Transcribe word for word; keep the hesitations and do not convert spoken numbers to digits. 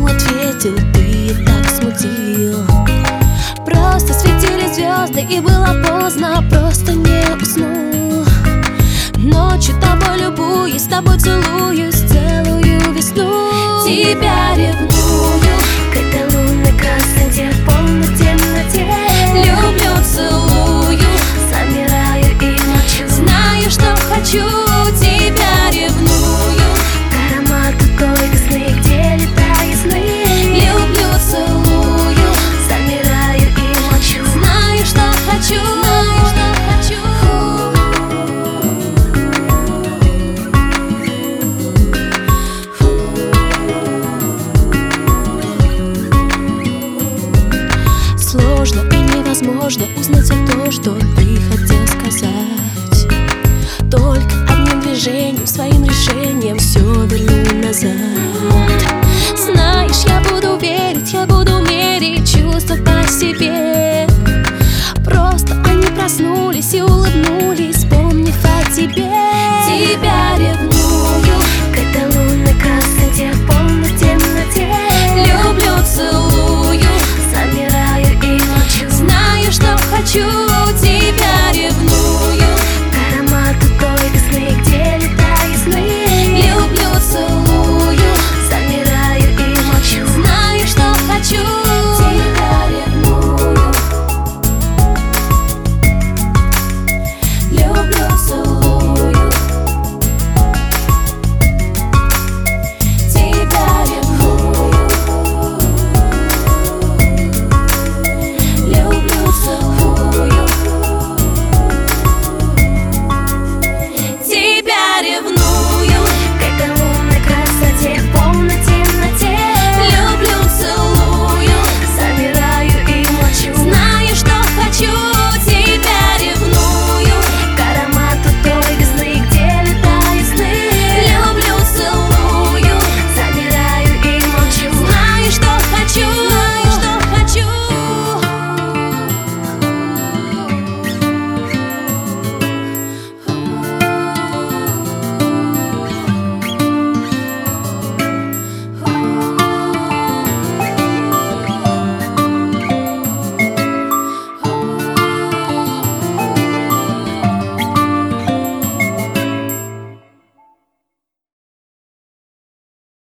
ему ответил, ты так смутил. Просто светили звезды и было поздно, просто не уснул. Ночью тобой любуюсь, с тобой целуюсь целую весну. Тебя ревную к этой лунной красоте, в полной темноте. Люблю, целую, замираю и молчу. Знаю, что хочу, тебя ревную к аромату той весны, где лета ясны. Люблю, целую, замираю и молчу. Знаю, что хочу, знаю, что хочу. Сложно и невозможно узнать все то, что ты